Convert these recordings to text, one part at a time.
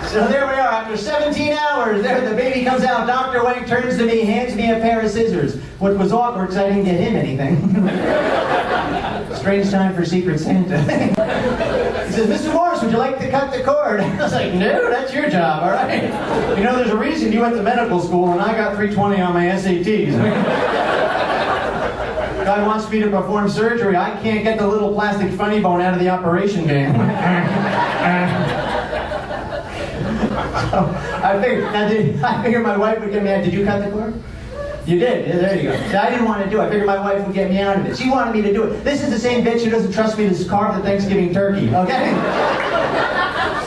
So there we are, after 17 hours, there the baby comes out. Dr. Wank turns to me, hands me a pair of scissors. What was awkward because I didn't get him anything. Strange time for Secret Santa. He says, Mr. Morse, would you like to cut the cord? I was like, no, that's your job, all right? You know, there's a reason you went to medical school and I got 320 on my SATs. God wants me to perform surgery. I can't get the little plastic funny bone out of the operation game. I figured my wife would get me out. Did you cut the cord? You did? Yeah, there you go. So I didn't want to do it. I figured my wife would get me out of it. She wanted me to do it. This is the same bitch who doesn't trust me to carve the Thanksgiving turkey, okay?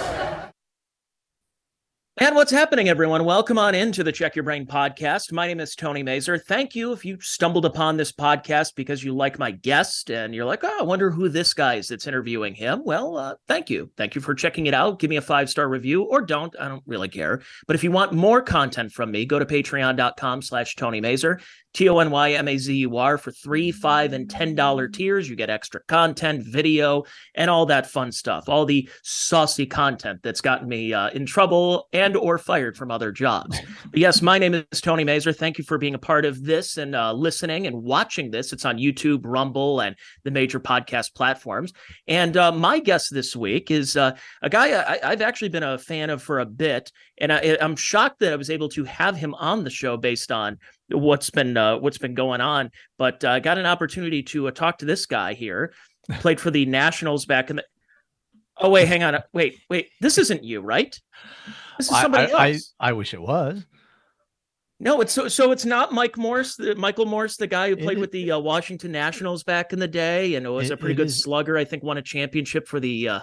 And what's happening, everyone? Welcome on into the Check Your Brain podcast. My name is Tony Mazur. Thank you if you stumbled upon this podcast because you like my guest and you're like, oh, I wonder who this guy is that's interviewing him. Well, thank you. Thank you for checking it out. Give me a 5-star review or don't. I don't really care. But if you want more content from me, go to patreon.com/Tony Mazur. TonyMazur for $3, $5, and $10 tiers. You get extra content, video, and all that fun stuff. All the saucy content that's gotten me in trouble and or fired from other jobs. But yes, my name is Tony Mazur. Thank you for being a part of this and listening and watching this. It's on YouTube, Rumble, and the major podcast platforms. And my guest this week is a guy I've actually been a fan of for a bit. And I'm shocked that I was able to have him on the show based on what's been going on, but I got an opportunity to talk to this guy here. Played for the Nationals back in the. Oh wait, hang on, wait. This isn't you, right? This is somebody else. I wish it was. No, it's so it's not Mike Morse, Michael Morse, the guy who played with the Washington Nationals back in the day, and was a pretty good slugger. I think won a championship for the.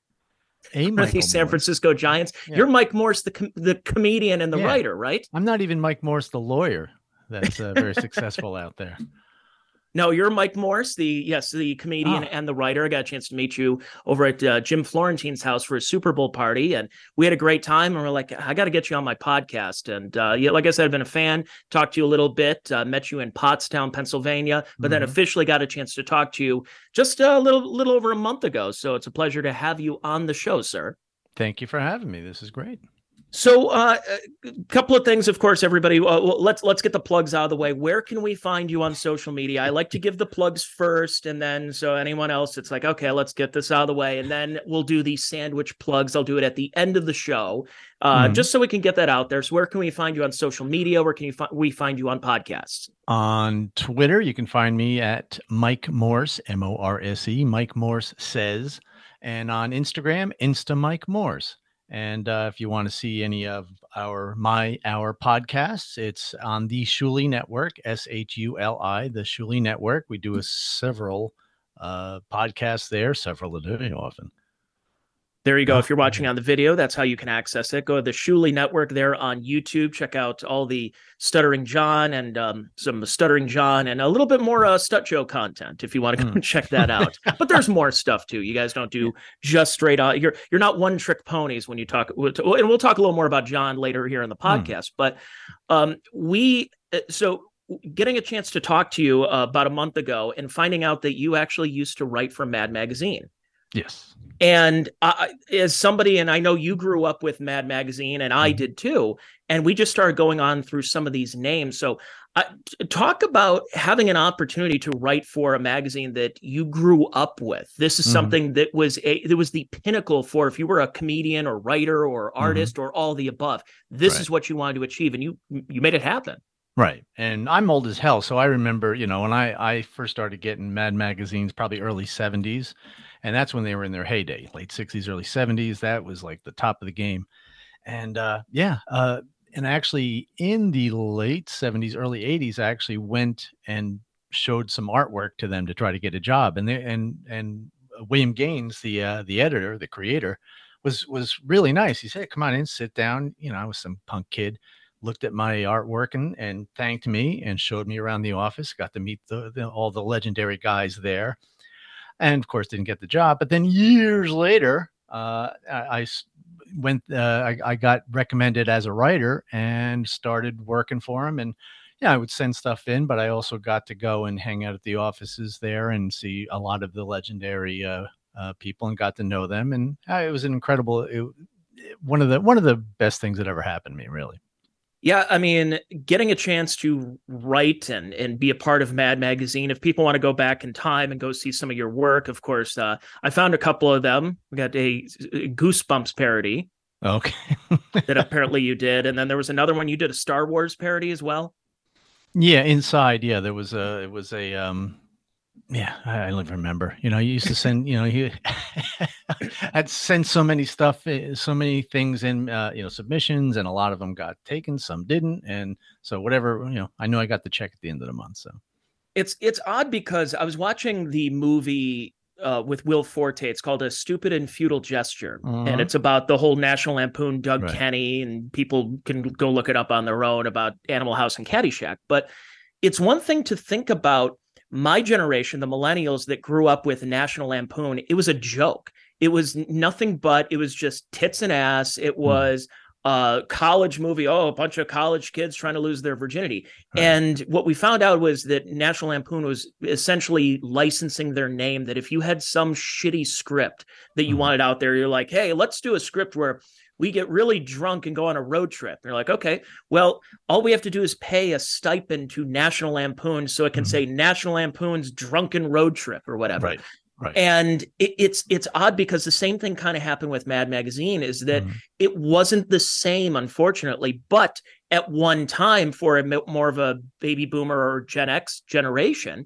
San Francisco Giants. Yeah. You're Mike Morse, the comedian and the writer, right? I'm not even Mike Morse, the lawyer that's very successful out there. No, you're Mike Morse, the comedian and the writer. I got a chance to meet you over at Jim Florentine's house for a Super Bowl party, and we had a great time. And we're like, I got to get you on my podcast. And like I said, I've been a fan. Talked to you a little bit. Met you in Pottstown, Pennsylvania, but then officially got a chance to talk to you just a little over a month ago. So it's a pleasure to have you on the show, sir. Thank you for having me. This is great. So a couple of things, of course, everybody, let's get the plugs out of the way. Where can we find you on social media? I like to give the plugs first, and then so anyone else, it's like, okay, let's get this out of the way, and then we'll do these sandwich plugs. I'll do it at the end of the show, just so we can get that out there. So where can we find you on social media? Where can we find you on podcasts? On Twitter, you can find me at Mike Morse, M-O-R-S-E, Mike Morse Says, and on Instagram, Insta Mike Morse. And if you want to see any of our podcasts, it's on the Shuli Network, S-H-U-L-I, the Shuli Network. We do several podcasts there, several a day often. There you go. If you're watching on the video, that's how you can access it. Go to the Shuli Network there on YouTube. Check out all the Stuttering John and some Stuttering John and a little bit more Stut Joe content if you want to go and check that out. But there's more stuff too. You guys don't do just straight on. You're not one trick ponies when you talk. And we'll talk a little more about John later here in the podcast. But getting a chance to talk to you about a month ago and finding out that you actually used to write for Mad Magazine. Yes. And as somebody, and I know you grew up with Mad Magazine, and I did too, and we just started going on through some of these names. So talk about having an opportunity to write for a magazine that you grew up with. This is something that was the pinnacle for if you were a comedian or writer or artist or all the above. This is what you wanted to achieve, and you made it happen. Right. And I'm old as hell. So I remember, when I first started getting Mad magazines, probably early 70s. And that's when they were in their heyday, late 60s, early 70s. That was like the top of the game. And and actually in the late 70s, early 80s, I actually went and showed some artwork to them to try to get a job. And William Gaines, the editor, the creator, was really nice. He said, come on in, sit down. I was some punk kid, looked at my artwork and thanked me and showed me around the office. Got to meet all the legendary guys there. And of course, didn't get the job. But then years later, I got recommended as a writer and started working for him. And I would send stuff in, but I also got to go and hang out at the offices there and see a lot of the legendary people and got to know them. And it was an incredible one of the best things that ever happened to me, really. Yeah, I mean, getting a chance to write and be a part of Mad Magazine. If people want to go back in time and go see some of your work, of course, I found a couple of them. We got a Goosebumps parody Okay. that apparently you did, and then there was another one you did, a Star Wars parody as well. Yeah, inside. Yeah, there was a. It was a. Yeah, I don't even remember. You used to send. You I'd send so many stuff, so many things in. Submissions, and a lot of them got taken, some didn't, and so whatever. I knew I got the check at the end of the month. So It's odd because I was watching the movie with Will Forte. It's called A Stupid and Futile Gesture. And it's about the whole National Lampoon, Doug Right. Kenny, and people can go look it up on their own about Animal House and Caddyshack. But it's one thing to think about my generation, the millennials that grew up with National Lampoon. It was a joke. It was nothing but, it was just tits and ass. It was a college movie. Oh, a bunch of college kids trying to lose their virginity. Right. And what we found out was that National Lampoon was essentially licensing their name, that if you had some shitty script that you wanted out there, you're like, hey, let's do a script where we get really drunk and go on a road trip. And you're like, okay, well, all we have to do is pay a stipend to National Lampoon so it can say National Lampoon's Drunken Road Trip or whatever. Right. Right. And it's odd because the same thing kind of happened with Mad Magazine, is that it wasn't the same, unfortunately, but at one time for more of a baby boomer or Gen X generation,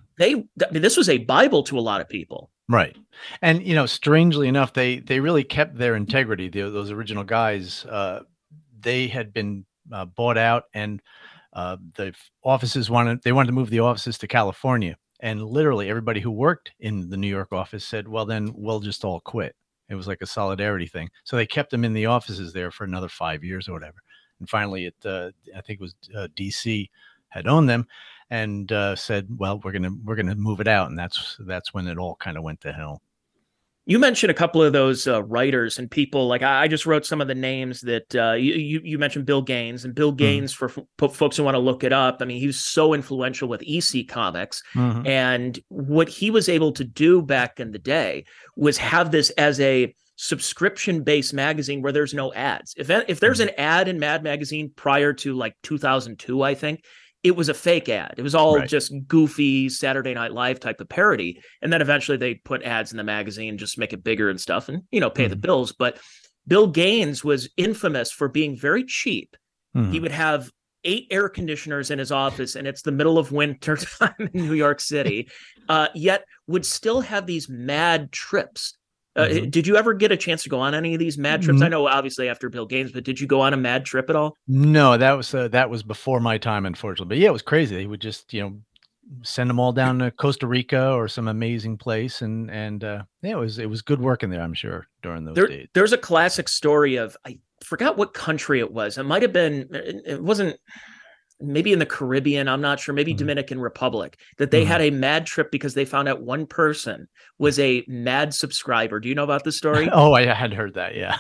this was a Bible to a lot of people. Right. And, strangely enough, they really kept their integrity. Those original guys, they had been bought out, and the offices wanted to move the offices to California. And literally everybody who worked in the New York office said, well, then we'll just all quit. It was like a solidarity thing. So they kept them in the offices there for another 5 years or whatever. And finally, I think it was DC had owned them and said, well, we're gonna move it out. And that's when it all kind of went to hell. You mentioned a couple of those writers and people. Like I just wrote some of the names that you mentioned. Bill Gaines, and Bill Gaines, for folks who want to look it up, I mean, he was so influential with EC Comics, and what he was able to do back in the day was have this as a subscription-based magazine where there's no ads. If there's an ad in Mad Magazine prior to like 2002, I think it was a fake ad. It was all just goofy Saturday Night Live type of parody. And then eventually they put ads in the magazine, just make it bigger and stuff and, pay the bills. But Bill Gaines was infamous for being very cheap. He would have 8 air conditioners in his office, and it's the middle of winter time in New York City, yet would still have these mad trips. Did you ever get a chance to go on any of these mad trips? I know obviously after Bill Gaines, but did you go on a mad trip at all? No, that was before my time, unfortunately. But yeah, it was crazy. They would just, send them all down to Costa Rica or some amazing place. And yeah, it was good working there, I'm sure, during those days. There's a classic story of, I forgot what country it was. It might have been, it wasn't, maybe in the Caribbean, I'm not sure, maybe Dominican Republic, that they had a mad trip because they found out one person was a mad subscriber. Do you know about this story? Oh, I had heard that. Yeah.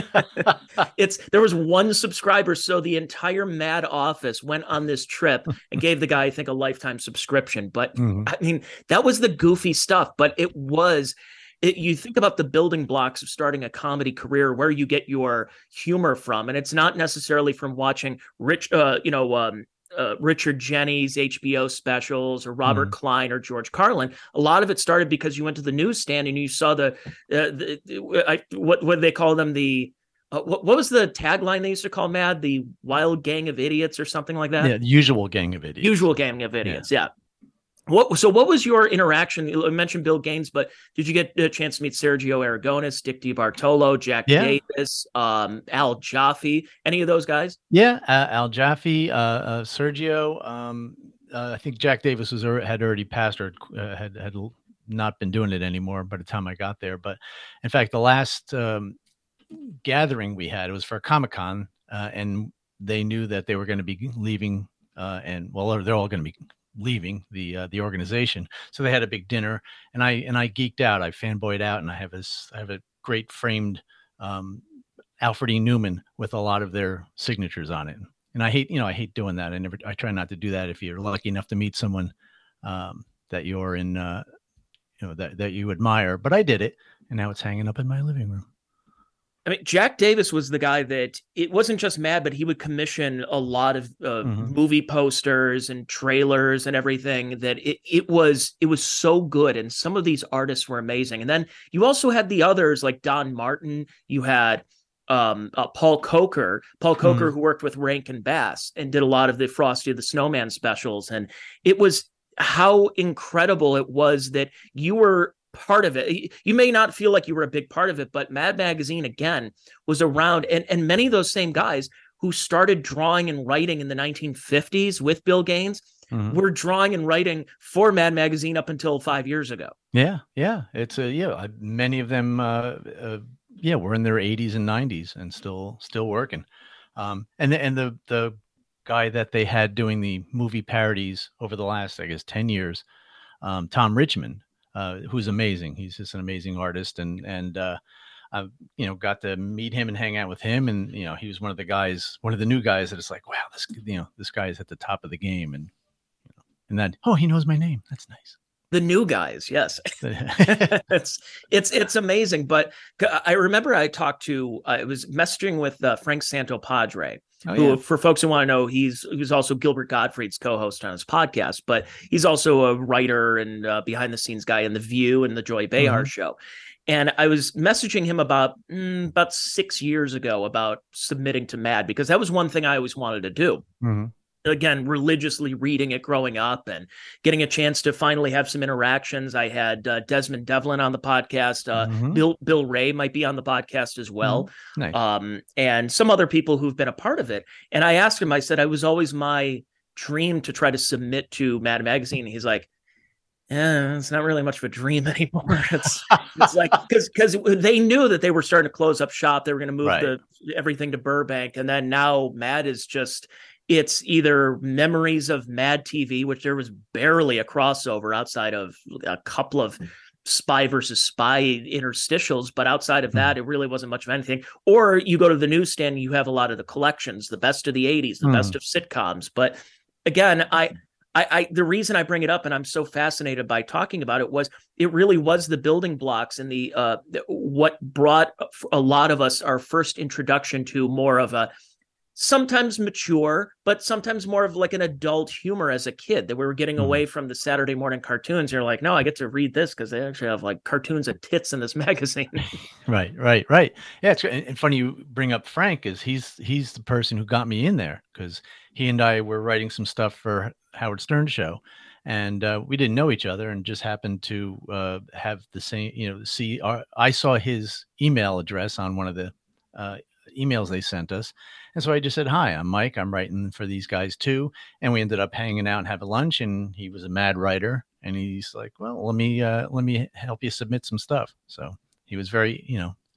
There was one subscriber. So the entire mad office went on this trip and gave the guy, I think, a lifetime subscription. But I mean, that was the goofy stuff, but you think about the building blocks of starting a comedy career, where you get your humor from, and it's not necessarily from watching Richard Jennings HBO specials or Robert Klein or George Carlin. A lot of it started because you went to the newsstand and you saw what they call them, what was the tagline they used to call Mad? The Wild Gang of Idiots or something like that? Yeah, Usual Gang of Idiots. Usual Gang of Idiots, yeah. What was your interaction? You mentioned Bill Gaines, but did you get a chance to meet Sergio Aragonis, Dick DiBartolo, Jack Davis, Al Jaffe, any of those guys? Yeah, Al Jaffe, Sergio. I think Jack Davis had already passed, or had not been doing it anymore by the time I got there. But in fact, the last gathering we had, it was for Comic-Con, and they knew that they were going to be leaving, they're all going to be leaving the organization. So they had a big dinner, and I geeked out. I fanboyed out, and I have a great framed Alfred E. Newman with a lot of their signatures on it. And I hate doing that. I try not to do that if you're lucky enough to meet someone that you're in, that you admire. But I did it, and now it's hanging up in my living room. I mean, Jack Davis was the guy that it wasn't just Mad, but he would commission a lot of movie posters and trailers and everything. That it was so good, and some of these artists were amazing. And then you also had the others like Don Martin. You had Paul Coker, who worked with Rankin Bass and did a lot of the Frosty the Snowman specials. And it was how incredible it was that you were part of it. You may not feel like you were a big part of it, but Mad Magazine again was around, and many of those same guys who started drawing and writing in the 1950s with Bill Gaines were drawing and writing for Mad Magazine up until 5 years ago. Yeah. It's many of them were in their 80s and 90s and still working. And the guy that they had doing the movie parodies over the last, I guess, 10 years, Tom Richmond, who's amazing. He's just an amazing artist, and I've got to meet him and hang out with him, and he was one of the new guys that it's like, wow, this guy is at the top of the game, and that he knows my name. That's nice. The new guys, yes. it's amazing. But I remember I talked to I was messaging with Frank Santopadre, who, for folks who want to know, he was also Gilbert Gottfried's co-host on his podcast, but he's also a writer and behind the scenes guy in The View and the Joy Behar show. And I was messaging him about 6 years ago about submitting to Mad, because that was one thing I always wanted to do. Again, religiously reading it growing up and getting a chance to finally have some interactions. I had Desmond Devlin on the podcast. Bill Ray might be on the podcast as well. Nice. And some other people who've been a part of it. And I asked him, I said, it was always my dream to try to submit to Mad Magazine. He's like, it's not really much of a dream anymore. It's like, because they knew that they were starting to close up shop. They were going to move everything to Burbank. And then now Mad is just, it's either memories of Mad TV, which there was barely a crossover outside of a couple of Spy versus Spy interstitials, but outside of that, it really wasn't much of anything. Or you go to the newsstand, you have a lot of the collections, the best of the 80s, the best of sitcoms. But again, I the reason I bring it up, and I'm so fascinated by talking about it, was it really was the building blocks and the what brought a lot of us our first introduction to more of a sometimes mature, but sometimes more of like an adult humor as a kid, that we were getting away from the Saturday morning cartoons. You're like, no, I get to read this because they actually have like cartoons of tits in this magazine. Right. Yeah, it's and funny you bring up Frank, is he's the person who got me in there, because he and I were writing some stuff for Howard Stern show, and we didn't know each other, and just happened to have the same, I saw his email address on one of the emails they sent us. And so I just said, hi, I'm Mike. I'm writing for these guys too. And we ended up hanging out and having lunch, and he was a Mad writer. And he's like, well, let me help you submit some stuff. So he was very,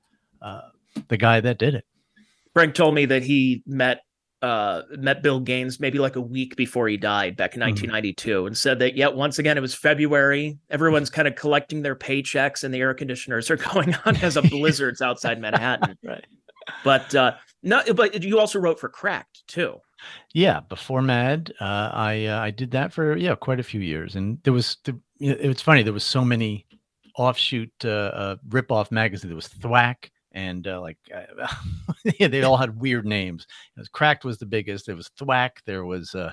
the guy that did it. Frank told me that he met Bill Gaines maybe like a week before he died back in 1992, and said that, once again, it was February. Everyone's kind of collecting their paychecks and the air conditioners are going on as a blizzard's outside Manhattan. Right. But but you also wrote for Cracked too. Yeah, before Mad, I did that for quite a few years, and there was it was funny. There was so many offshoot rip-off magazines. There was Thwack, and they all had weird names. Cracked was the biggest. There was Thwack. There was I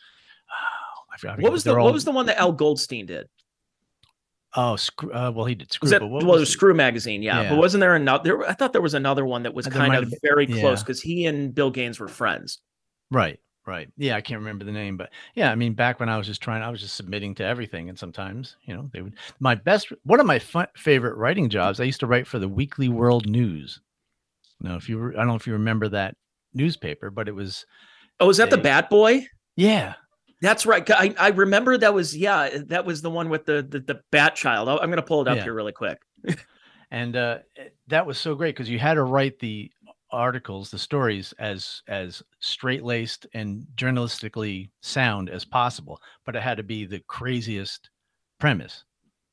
forgot. What was the one that Al Goldstein did? Oh, well, he did Screw. Was it was Screw magazine, yeah. But wasn't there another? I thought there was another one that was kind of very close, because he and Bill Gaines were friends. Right. Yeah, I can't remember the name, but yeah, I mean, back when I was just submitting to everything, and sometimes, they would. One of my favorite writing jobs, I used to write for the Weekly World News. Now, I don't know if you remember that newspaper, but it was. Oh, was that the Bat Boy? Yeah. That's right. I remember that was the one with the Bat Child. I'm going to pull it up here really quick. And that was so great, because you had to write the articles, the stories, as straight-laced and journalistically sound as possible, but it had to be the craziest premise.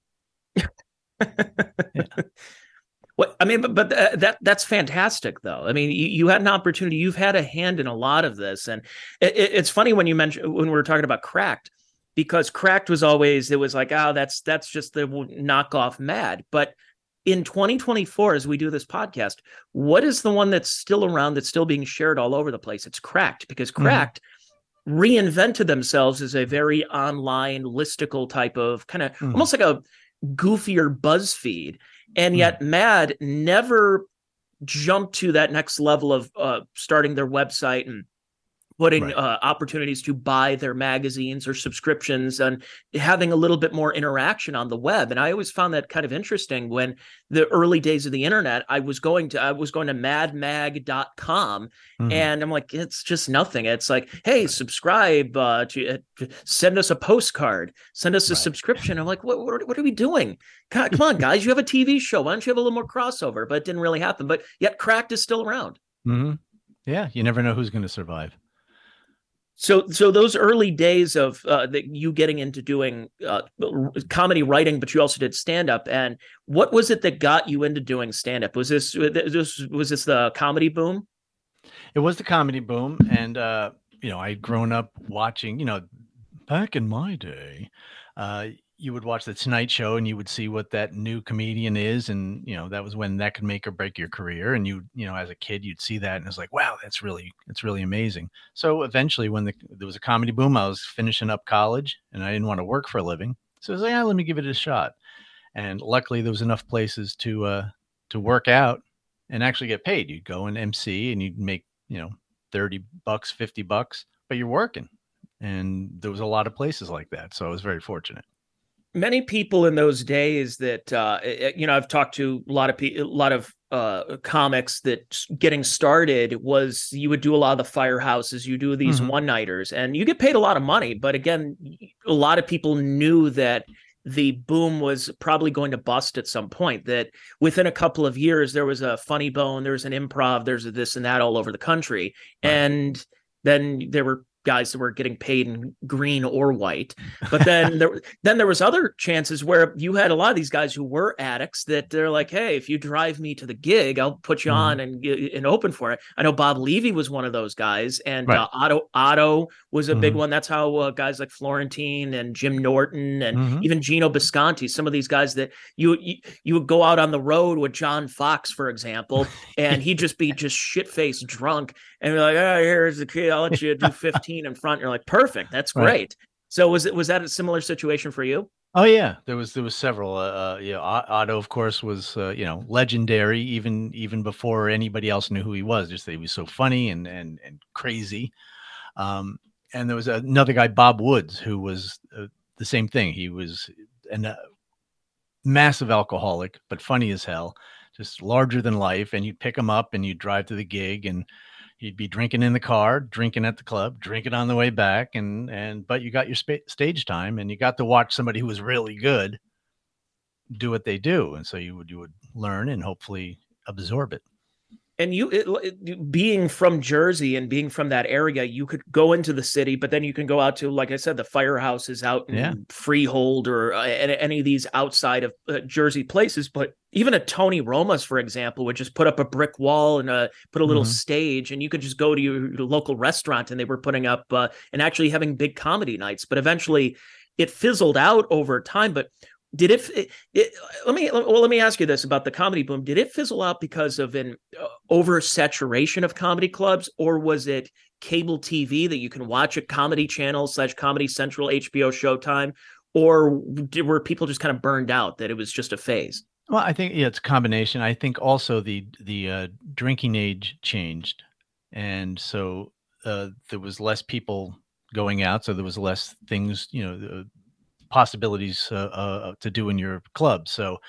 What I mean, but that's fantastic, though. I mean, you had an opportunity. You've had a hand in a lot of this, and it's funny when we were talking about Cracked, because Cracked was always, it was like, that's just the knockoff Mad. But in 2024, as we do this podcast, what is the one that's still around, that's still being shared all over the place? It's Cracked, because Cracked reinvented themselves as a very online listicle type of kind of almost like a goofier BuzzFeed. And yet Mad never jumped to that next level of starting their website and putting opportunities to buy their magazines or subscriptions and having a little bit more interaction on the web. And I always found that kind of interesting. When the early days of the internet, I was going to madmag.com and I'm like, it's just nothing. It's like, hey, subscribe, send us a postcard, send us a subscription. I'm like, what are we doing? God, come on, guys, you have a TV show. Why don't you have a little more crossover? But it didn't really happen. But yet Cracked is still around. Yeah, you never know who's going to survive. So those early days of you getting into doing comedy writing, but you also did stand up. And what was it that got you into doing stand up? Was this the comedy boom? It was the comedy boom, and I'd grown up watching. Back in my day, you would watch the Tonight Show and you would see what that new comedian is. And, that was when that could make or break your career. And as a kid, you'd see that and it's like, wow, it's really amazing. So eventually when there was a comedy boom, I was finishing up college and I didn't want to work for a living. So I was like, let me give it a shot. And luckily there was enough places to work out and actually get paid. You'd go and MC and you'd make, $30, $50, but you're working. And there was a lot of places like that. So I was very fortunate. Many people in those days that, I've talked to a lot of comics that getting started was, you would do a lot of the firehouses, you do these one-nighters and you get paid a lot of money. But again, a lot of people knew that the boom was probably going to bust at some point, that within a couple of years, there was a Funny Bone, there was an Improv, there's a this and that all over the country. Right. And then there were guys that were getting paid in green or white. But then there was other chances where you had a lot of these guys who were addicts that they're like, hey, if you drive me to the gig, I'll put you on and open for it. I know Bob Levy was one of those guys, and Otto was a big one. That's how guys like Florentine and Jim Norton and even Gino Bisconti, some of these guys that you would go out on the road with John Fox, for example, and he'd just be shit-faced drunk. And you're like, oh, here's the key. I'll let you do 15 in front. You're like, perfect. That's great. Right. So was that a similar situation for you? Oh yeah, there was several. Otto, of course, was legendary even before anybody else knew who he was. Just that he was so funny and crazy. And there was another guy, Bob Woods, who was the same thing. He was a massive alcoholic, but funny as hell, just larger than life. And you'd pick him up and you'd drive to the gig and he'd be drinking in the car, drinking at the club, drinking on the way back, but you got your stage time, and you got to watch somebody who was really good do what they do, and so you would learn and hopefully absorb it. And being from Jersey and being from that area, you could go into the city, but then you can go out to, like I said, the firehouses out in Freehold or any of these outside of Jersey places. But even a Tony Roma's, for example, would just put up a brick wall and put a little stage, and you could just go to your local restaurant, and they were putting up and actually having big comedy nights. But eventually it fizzled out over time. But did let me ask you this about the comedy boom. Did it fizzle out because of an oversaturation of comedy clubs, or was it cable TV that you can watch a Comedy Channel / Comedy Central, HBO, Showtime, or were people just kind of burned out that it was just a phase? Well, I think it's a combination. I think also the drinking age changed, and so there was less people going out, so there was less things, possibilities to do in your club. So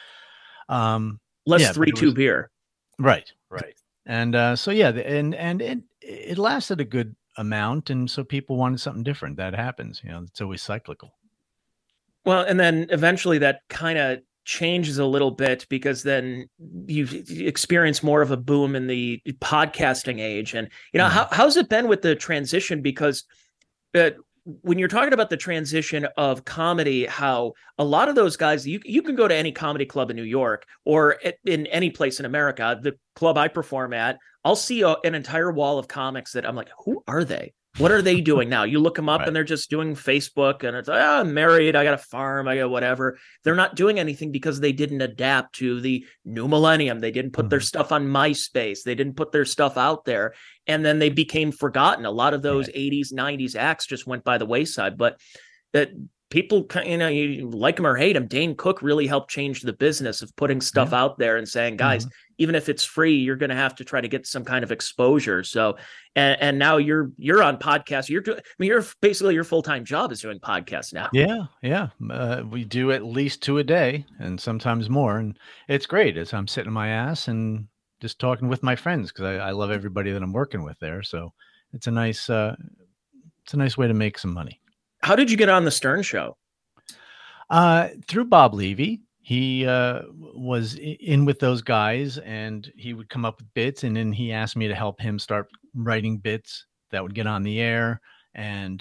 less 3-2 beer. Right. And and it lasted a good amount, and so people wanted something different. That happens, it's always cyclical. Well, and then eventually that kind of changes a little bit, because then you experience more of a boom in the podcasting age. And how's it been with the transition? Because when you're talking about the transition of comedy, how a lot of those guys, you can go to any comedy club in New York or in any place in America, the club I perform at, I'll see an entire wall of comics that I'm like, who are they? What are they doing now? You look them up Right. and they're just doing Facebook and it's like, oh, I'm married, I got a farm, I got whatever. They're not doing anything because they didn't adapt to the new millennium. They didn't put their stuff on MySpace. They didn't put their stuff out there. And then they became forgotten. A lot of those Right. 80s, 90s acts just went by the wayside. But that people, you like them or hate them, Dane Cook really helped change the business of putting stuff out there and saying, guys, even if it's free, you're going to have to try to get some kind of exposure. So, and now you're on podcasts. You're basically your full-time job is doing podcasts now. Yeah. We do at least 2 a day and sometimes more. And it's great as I'm sitting my ass and just talking with my friends because I love everybody that I'm working with there. So it's a nice way to make some money. How did you get on the Stern Show? Through Bob Levy. He was in with those guys and he would come up with bits, and then he asked me to help him start writing bits that would get on the air. And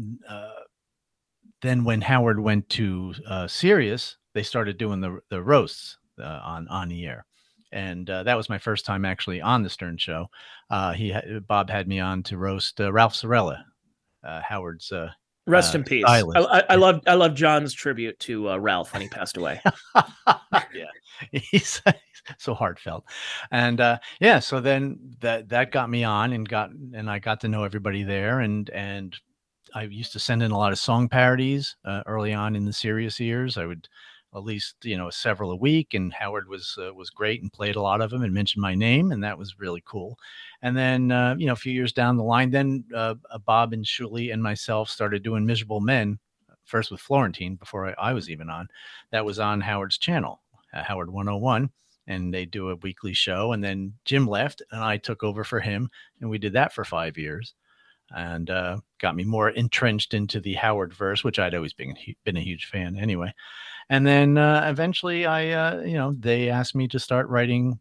then when Howard went to Sirius, they started doing the roasts on the air. And that was my first time actually on the Stern Show. Bob had me on to roast Ralph Cirella, Howard's rest in peace. I love John's tribute to Ralph when he passed away. Yeah, he's so heartfelt. And so then that got me on and I got to know everybody there. And I used to send in a lot of song parodies early on in the Sirius years. I would at least, several a week, and Howard was great and played a lot of them and mentioned my name, and that was really cool. And then, a few years down the line, then Bob and Shuli and myself started doing Miserable Men, first with Florentine before I was even on. That was on Howard's channel, Howard 101, and they do a weekly show. And then Jim left, and I took over for him, and we did that for 5 years. And got me more entrenched into the Howard verse, which I'd always been a huge fan anyway. And then eventually they asked me to start writing,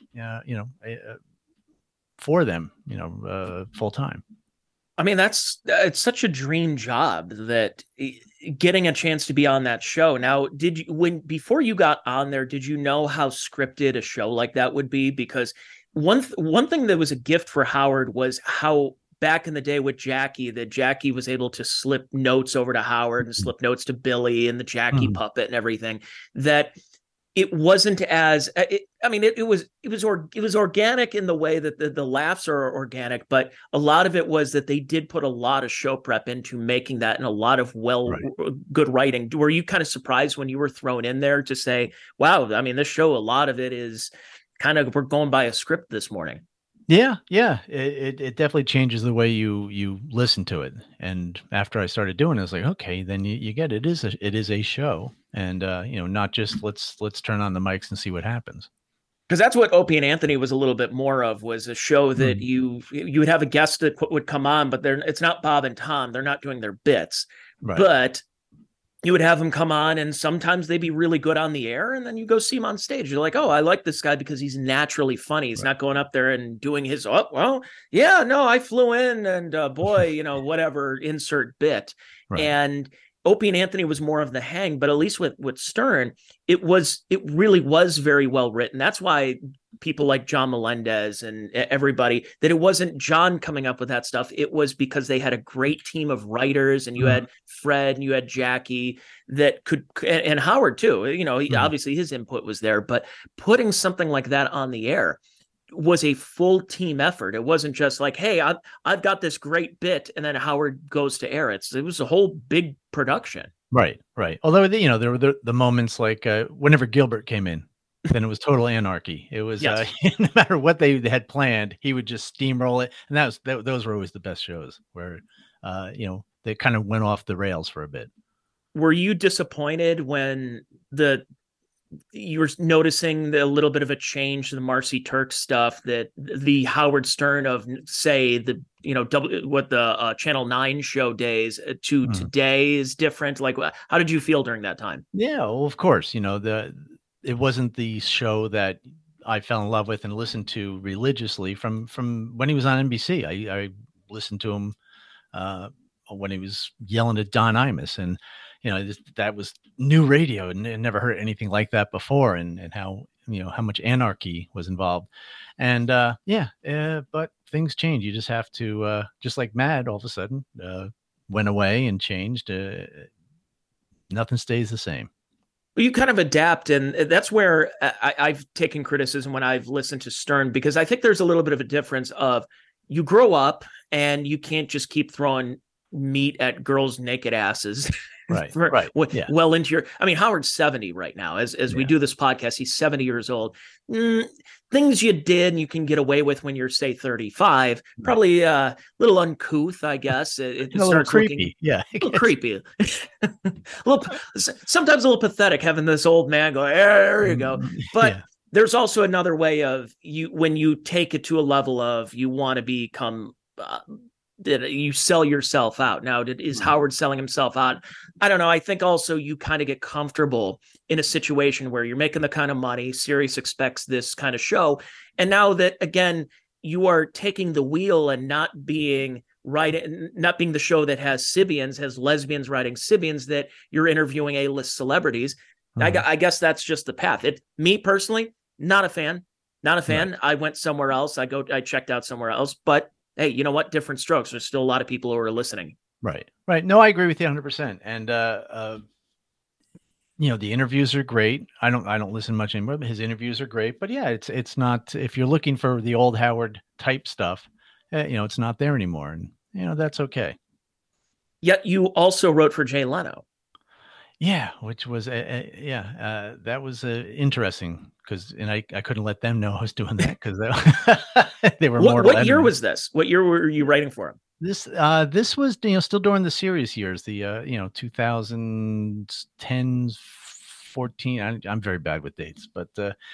for them, full time. I mean, it's such a dream job that getting a chance to be on that show. Now, before you got on there, did you know how scripted a show like that would be? Because one thing that was a gift for Howard was how back in the day with Jackie, that Jackie was able to slip notes over to Howard and slip notes to Billy and the Jackie puppet and everything, that it wasn't as, it was organic in the way that the laughs are organic, but a lot of it was that they did put a lot of show prep into making that and a lot of good writing. Were you kind of surprised when you were thrown in there to say, wow, this show, a lot of it is kind of, we're going by a script this morning? Yeah. It definitely changes the way you listen to it. And after I started doing it, I was like, okay, then you get it. It is a show, and not just let's turn on the mics and see what happens. Because that's what Opie and Anthony was a little bit more of, was a show that you would have a guest that would come on, but it's not Bob and Tom. They're not doing their bits, but you would have them come on, and sometimes they'd be really good on the air, and then you go see him on stage. You're like, oh, I like this guy because he's naturally funny. He's not going up there and doing his, I flew in and whatever, insert bit. Right. And Opie and Anthony was more of the hang, but at least with Stern, it really was very well written. That's why people like John Melendez and everybody, that it wasn't John coming up with that stuff. It was because they had a great team of writers, and you had Fred and you had Jackie that could, and Howard too, obviously his input was there, but putting something like that on the air was a full team effort. It wasn't just like, hey, I've got this great bit, and then Howard goes to air. It was a whole big production. Right. Although, there were the moments like whenever Gilbert came in, then it was total anarchy. It was no matter what they had planned, he would just steamroll it. And those were always the best shows where, they kind of went off the rails for a bit. Were you disappointed when you were noticing a little bit of a change to the Marcy Turk stuff, that the Howard Stern of, say, the Channel 9 show days to today is different? Like, how did you feel during that time? Yeah, well, of course, it wasn't the show that I fell in love with and listened to religiously from when he was on NBC. I listened to him when he was yelling at Don Imus, and that was new radio, and never heard anything like that before, and how how much anarchy was involved. And but things change. You just have to, just like Mad, all of a sudden went away and changed. Nothing stays the same. Well, you kind of adapt, and that's where I've taken criticism when I've listened to Stern, because I think there's a little bit of a difference of you grow up and you can't just keep throwing meat at girls' naked asses. Right. Well into your, I mean, Howard's 70 right now. As we do this podcast, he's 70 years old. Things you did and you can get away with when you're, say, 35, probably a little uncouth, I guess. It a little creepy. A little creepy. Sometimes a little pathetic having this old man go, there you go. But there's also another way of when you take it to a level of you want to become you sell yourself out. Now, is Howard selling himself out? I don't know. I think also you kind of get comfortable in a situation where you're making the kind of money Sirius expects this kind of show. And now that, again, you are taking the wheel and not being the show that has Sybians, has lesbians writing Sybians, that you're interviewing A-list celebrities. I guess that's just the path. Me personally, not a fan. Right. I went somewhere else. I checked out somewhere else, but hey, you know what? Different strokes. There's still a lot of people who are listening. Right. No, I agree with you 100%. And, the interviews are great. I don't listen much anymore, but his interviews are great. But yeah, it's not, if you're looking for the old Howard type stuff, it's not there anymore. And, that's okay. Yet you also wrote for Jay Leno. Yeah, which was, that was interesting. And I couldn't let them know I was doing that because they were more. What year was this? What year were you writing for him? This was still during the Sirius years, the 2010s, 14. I'm very bad with dates, but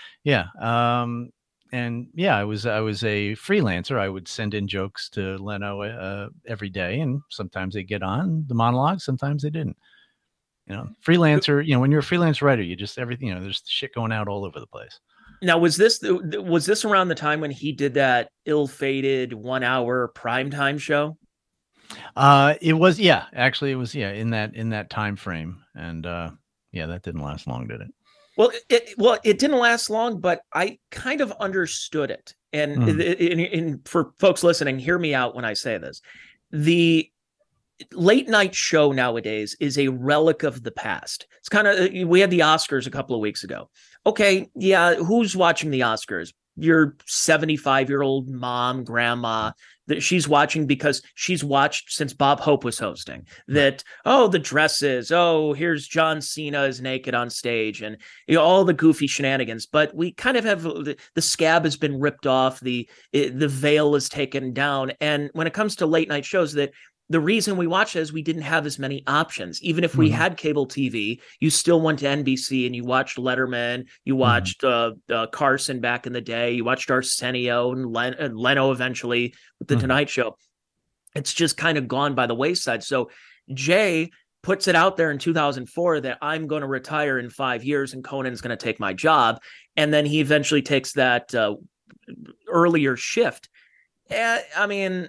I was a freelancer. I would send in jokes to Leno every day, and sometimes they get on the monologue, sometimes they didn't. Freelancer, when you're a freelance writer, you just everything, there's shit going out all over the place. Now, was this around the time when he did that ill-fated 1 hour primetime show? It was, actually it was, in that time frame. And, that didn't last long, did it? Well, it didn't last long, but I kind of understood it. And for folks listening, hear me out when I say this. The late night show nowadays is a relic of the past. It's kind of, we had the Oscars a couple of weeks ago. Okay, yeah, who's watching the Oscars? Your 75-year-old mom, grandma, that she's watching because she's watched since Bob Hope was hosting. That, the dresses, here's John Cena is naked on stage, and all the goofy shenanigans. But we kind of have the scab has been ripped off, the veil is taken down, and when it comes to late night shows, that the reason we watched it is we didn't have as many options. Even if we had cable TV, you still went to NBC and you watched Letterman, you watched Carson back in the day, you watched Arsenio and Leno eventually with The Tonight Show. It's just kind of gone by the wayside. So Jay puts it out there in 2004 that I'm going to retire in 5 years and Conan's going to take my job. And then he eventually takes that earlier shift. I mean,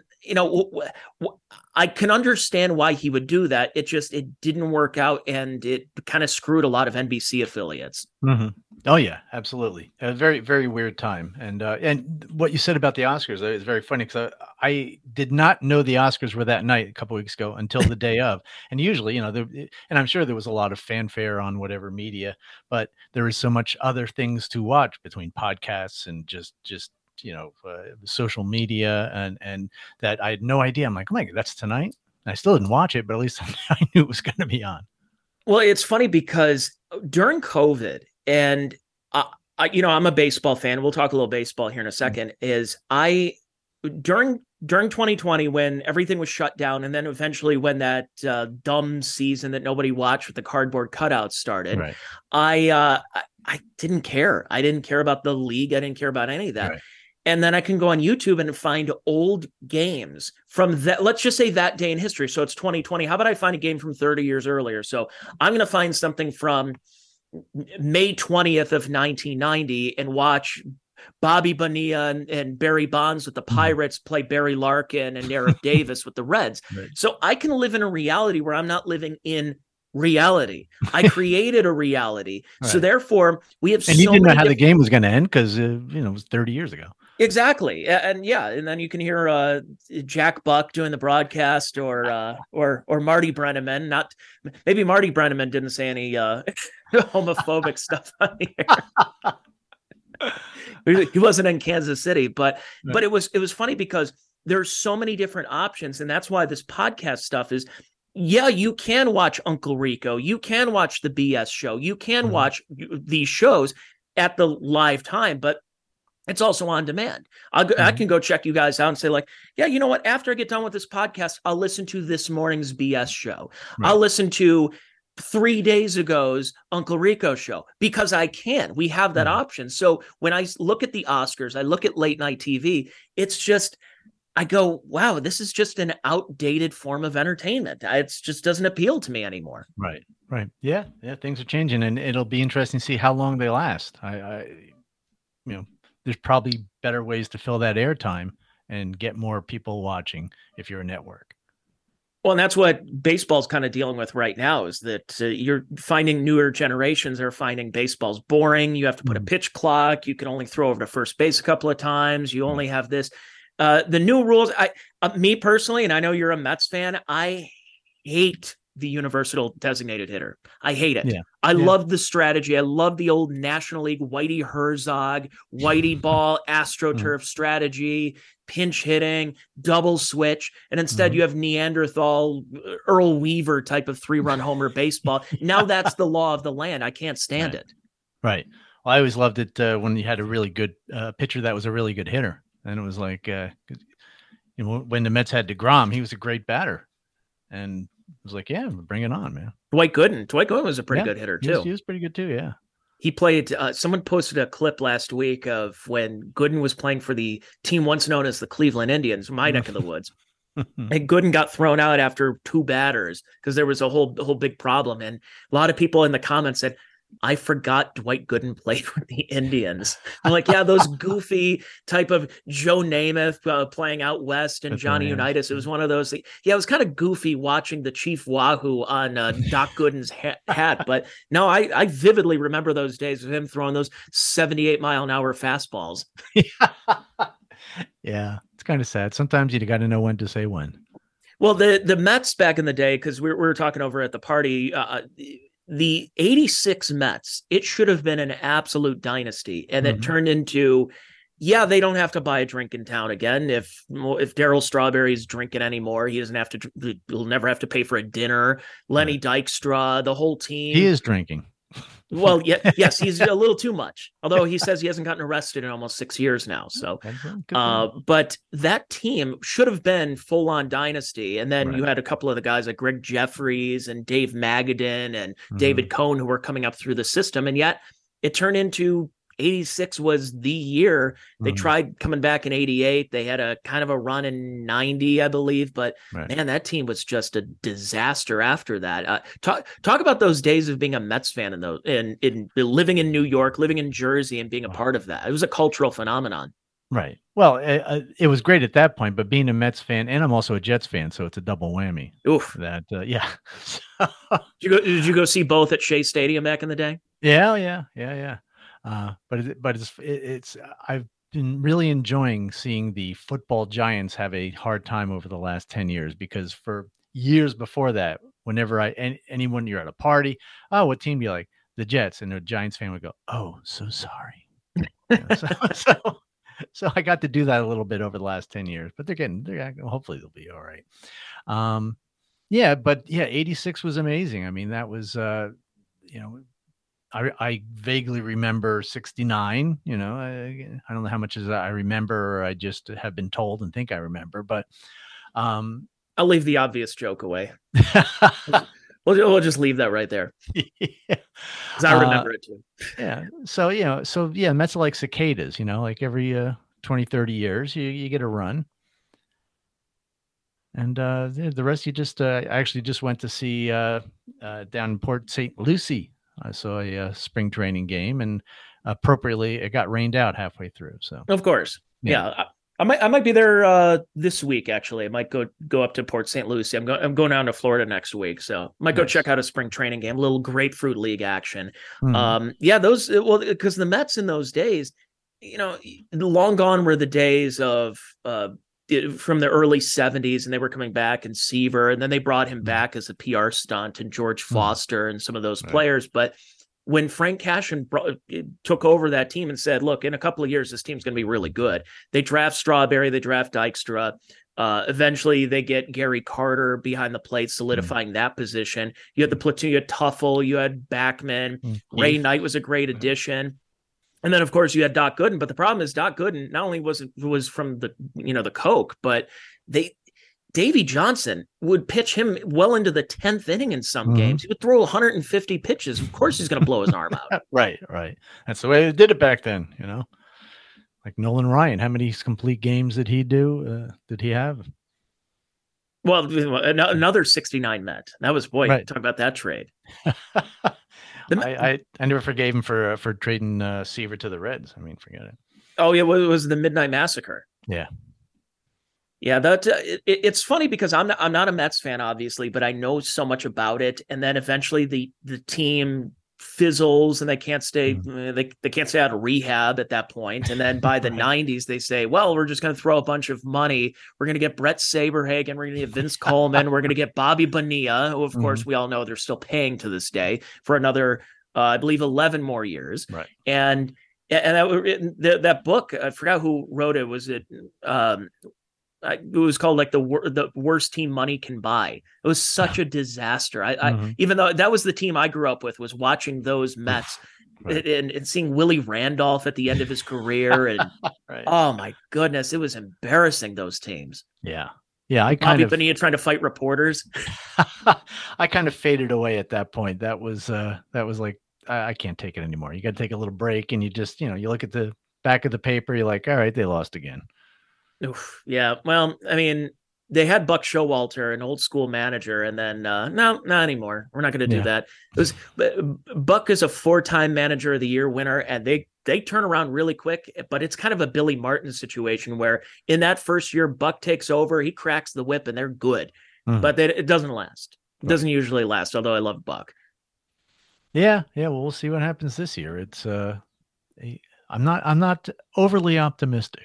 I can understand why he would do that. It didn't work out, and it kind of screwed a lot of NBC affiliates. Oh yeah, absolutely. A very, very weird time. And what you said about the Oscars is very funny, because I did not know the Oscars were that night a couple weeks ago until the day of. And usually, and I'm sure there was a lot of fanfare on whatever media, but there is so much other things to watch between podcasts and just social media and that I had no idea. I'm like, oh my God, that's tonight. And I still didn't watch it, but at least I knew it was going to be on. Well, it's funny because during COVID, and I'm a baseball fan. We'll talk a little baseball here in a second. During 2020, when everything was shut down, and then eventually when that dumb season that nobody watched with the cardboard cutouts started, right. I didn't care. I didn't care about the league. I didn't care about any of that. Right. And then I can go on YouTube and find old games from that. Let's just say that day in history. So it's 2020. How about I find a game from 30 years earlier? So I'm going to find something from May 20th of 1990 and watch Bobby Bonilla and Barry Bonds with the Pirates play Barry Larkin and Eric Davis with the Reds. Right. So I can live in a reality where I'm not living in reality. I created a reality. So Right. therefore, we have And you so didn't know many how the different. game was going to end because, it was 30 years ago. Exactly. And yeah, and then you can hear Jack Buck doing the broadcast or Marty Brenneman. Not maybe Marty Brenneman didn't say any homophobic stuff on the air. He wasn't in Kansas City, but it was funny because there's so many different options, and that's why this podcast stuff is. Yeah, you can watch Uncle Rico. You can watch the BS show. You can watch these shows at the live time, but it's also on demand. I can go check you guys out and say, like, yeah, you know what? After I get done with this podcast, I'll listen to this morning's BS show. Right. I'll listen to 3 days ago's Uncle Rico show because I can. We have that option. So when I look at the Oscars, I look at late night TV, it's just, I go, wow, this is just an outdated form of entertainment. It just doesn't appeal to me anymore. Right. Right. Yeah. Yeah. Things are changing, and it'll be interesting to see how long they last. There's probably better ways to fill that airtime and get more people watching if you're a network. Well, and that's what baseball's kind of dealing with right now is that you're finding newer generations are finding baseball's boring. You have to put a pitch clock. You can only throw over to first base a couple of times. You only have this. The new rules, me personally, and I know you're a Mets fan, I hate the universal designated hitter. I hate it. I love the strategy. I love the old National League Whitey Herzog, Whitey ball, AstroTurf strategy, pinch hitting, double switch. And instead you have Neanderthal, Earl Weaver type of 3-run homer baseball. Now that's the law of the land. I can't stand it. Right. Well, I always loved it when you had a really good pitcher that was a really good hitter. And it was like, when the Mets had DeGrom, he was a great batter. And it was like, yeah, bring it on, man. Dwight Gooden was a pretty good hitter, too. He was pretty good, too, yeah. He played, someone posted a clip last week of when Gooden was playing for the team once known as the Cleveland Indians, my neck of the woods. And Gooden got thrown out after 2 batters because there was a whole big problem. And a lot of people in the comments said, I forgot Dwight Gooden played with the Indians. I'm like, yeah, those goofy type of Joe Namath playing out west and Johnny Unitas. It was one of those. Yeah, it was kind of goofy watching the Chief Wahoo on Doc Gooden's hat. But no, I vividly remember those days of him throwing those 78-mile-an-hour fastballs. Yeah, it's kind of sad. Sometimes you got to know when to say when. Well, the Mets back in the day, because we were talking over at the party, the 86 Mets, it should have been an absolute dynasty. And it turned into, yeah, they don't have to buy a drink in town again. If Darryl Strawberry's drinking anymore, he'll never have to pay for a dinner. Lenny Dykstra, the whole team. He is drinking. Well, yes, he's a little too much. Although he says he hasn't gotten arrested in almost 6 years now. So, but that team should have been full on dynasty. And then you had a couple of the guys like Greg Jeffries and Dave Magadan and David Cohn who were coming up through the system. And yet it turned into 86 was the year. They tried coming back in 88. They had a kind of a run in 90, I believe. But man, that team was just a disaster after that. Talk about those days of being a Mets fan in living in New York, living in Jersey, and being a part of that. It was a cultural phenomenon. Right. Well, it was great at that point, but being a Mets fan, and I'm also a Jets fan, so it's a double whammy. Oof. That yeah. Did you go see both at Shea Stadium back in the day? Yeah. But it's I've been really enjoying seeing the football giants have a hard time over the last 10 years, because for years before that, whenever anyone you're at a party, oh, what team do you like? The Jets, and a Giants fan would go, oh, so sorry. So I got to do that a little bit over the last 10 years, but hopefully they'll be all right. But 86 was amazing. I mean, that was I vaguely remember 69, I don't know how much I remember, or I just have been told and think I remember, but I'll leave the obvious joke away. We'll just leave that right there. Because I remember it too. Yeah. So Mets are like cicadas, like every 20, 30 years you get a run. And the rest you just, I actually just went to see down in Port St. Lucie. I saw a spring training game, and appropriately, it got rained out halfway through. So, of course, yeah. I might be there this week. Actually, I might go up to Port St. Lucie. I'm going down to Florida next week, so might go check out a spring training game, a little Grapefruit League action. Yeah, those because the Mets in those days, long gone were the days of from the early 70s, and they were coming back, and Seaver, and then they brought him back as a PR stunt, and George Foster and some of those players, but when Frank Cashen took over that team and said, look, in a couple of years, this team's going to be really good. They draft Strawberry, they draft Dykstra. Eventually, they get Gary Carter behind the plate, solidifying that position. You had the platoon, you had Tuffle, you had Backman. Ray Knight was a great addition. And then, of course, you had Doc Gooden. But the problem is Doc Gooden not only was from the Coke, but Davey Johnson would pitch him well into the 10th inning in some games. He would throw 150 pitches. Of course, he's going to blow his arm out. Right. That's the way they did it back then, Like Nolan Ryan, how many complete games did he do? Did he have? Well, another 69 Met. That was, talk about that trade. I never forgave him for trading Seaver to the Reds. I mean, forget it. Oh, yeah, it was the Midnight Massacre. Yeah. Yeah, it's funny because I'm not a Mets fan, obviously, but I know so much about it. And then eventually the team fizzles and they can't stay they can't stay out of rehab at that point. And then by the 90s, they say, well, we're just going to throw a bunch of money. We're going to get Brett Saberhagen. We're going to get Vince Coleman. We're going to get Bobby Bonilla, who, of course, we all know they're still paying to this day for another, I believe, 11 more years. Right. And that book, I forgot who wrote it. Was it it was called like the worst team money can buy. It was such a disaster. I even though that was the team I grew up with, was watching those Mets and seeing Willie Randolph at the end of his career. And oh my goodness, it was embarrassing, those teams. Yeah. I Bobby Bonilla trying to fight reporters. I kind of faded away at that point. That was like, I can't take it anymore. You got to take a little break, and you just, you look at the back of the paper. You're like, all right, they lost again. Oof, yeah. Well, I mean, they had Buck Showalter, an old school manager, and then no, not anymore. We're not going to do that. It was Buck is a 4-time Manager of the Year winner, and they turn around really quick. But it's kind of a Billy Martin situation where in that first year, Buck takes over, he cracks the whip, and they're good, but it doesn't last. It doesn't usually last. Although I love Buck. Yeah. Well, we'll see what happens this year. It's I'm not overly optimistic.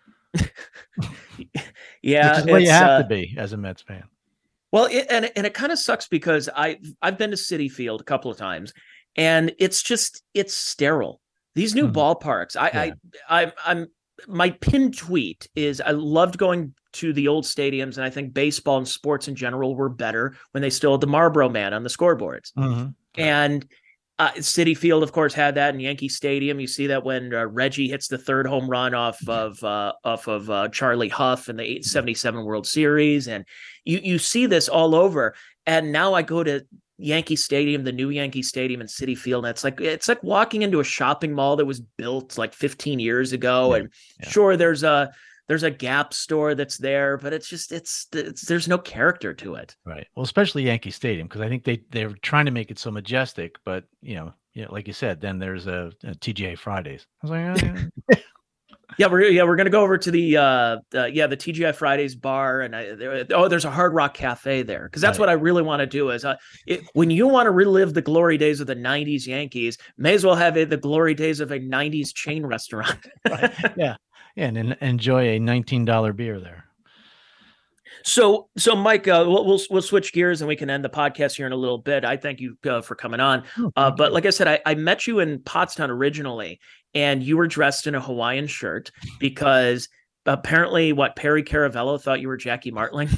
Yeah, which is what you have to be as a Mets fan. Well, it kind of sucks because I've been to Citi Field a couple of times, and it's sterile. These new ballparks. I'm my pinned tweet is I loved going to the old stadiums, and I think baseball and sports in general were better when they still had the Marlboro Man on the scoreboards. And Citi Field, of course, had that in Yankee Stadium. You see that when Reggie hits the third home run off of Charlie Huff in the 1977 World Series, and you see this all over. And now I go to Yankee Stadium, the new Yankee Stadium in Citi Field, and it's like walking into a shopping mall that was built like 15 years ago. And sure, there's a Gap store that's there, but it's there's no character to it. Right. Well, especially Yankee Stadium, because I think they're trying to make it so majestic, but like you said, then there's a TGI Fridays. I was like, Yeah, we're gonna go over to the TGI Fridays bar, and there's a Hard Rock Cafe there, because that's what I really want to do. Is when you want to relive the glory days of the '90s Yankees, may as well have the glory days of a '90s chain restaurant. Yeah, and enjoy a $19 beer there. So Mike, we'll switch gears and we can end the podcast here in a little bit. I thank you for coming on. But like I said, I met you in Pottstown originally, and you were dressed in a Hawaiian shirt because apparently Perry Caravello thought you were Jackie Martling.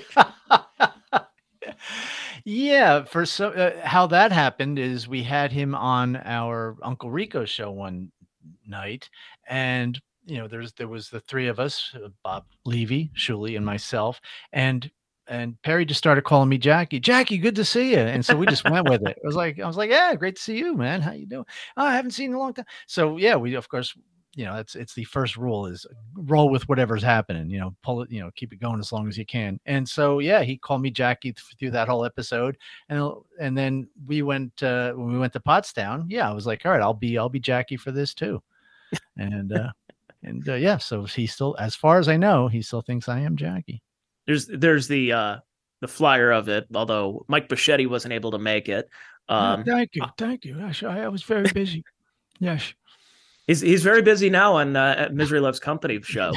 Yeah. For how that happened is we had him on our Uncle Rico show one night, and there was the three of us, Bob Levy, Shuley, and myself, and Perry just started calling me Jackie. Jackie, good to see you. And so we just went with it. I was like, yeah, great to see you, man. How you doing? Oh, I haven't seen you in a long time. So yeah, we of course, it's the first rule is roll with whatever's happening. Pull it, keep it going as long as you can. And so yeah, he called me Jackie through that whole episode, and then we went when we went to Pottstown. Yeah, I was like, all right, I'll be Jackie for this too, and. And yeah, so he still, as far as I know, he still thinks I am Jackie. There's the flyer of it, although Mike Bichetti wasn't able to make it. Thank you. I was very busy. Yes, he's very busy now on Misery Loves Company show.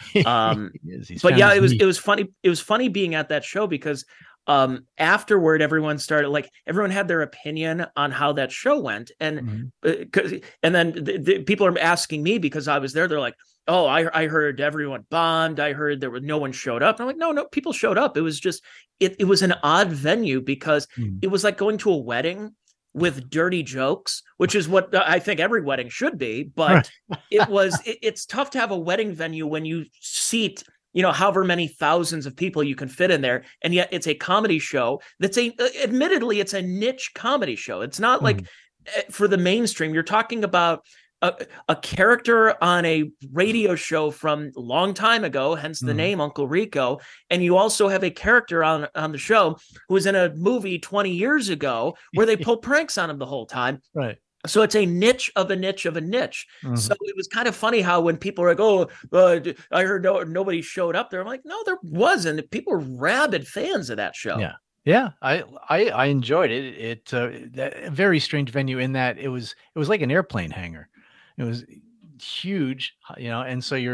But yeah, it was funny. It was funny being at that show because afterward, everyone had their opinion on how that show went, and and then the people are asking me because I was there. They're like, "Oh, I heard everyone bombed. I heard no one showed up." And I'm like, "No, people showed up. It was just it was an odd venue because it was like going to a wedding with dirty jokes, which is what I think every wedding should be. But it's tough to have a wedding venue when you seat, however many thousands of people you can fit in there. And yet it's a comedy show that's admittedly, it's a niche comedy show. It's not like for the mainstream. You're talking about a character on a radio show from a long time ago, hence the name Uncle Rico. And you also have a character on the show who was in a movie 20 years ago where they pull pranks on him the whole time. Right. So it's a niche of a niche of a niche. So it was kind of funny how when people were like, I heard nobody showed up there. I'm like, no, there wasn't. People were rabid fans of that show. Yeah. Yeah, I enjoyed it. It's a very strange venue in that it was like an airplane hangar. It was huge, and so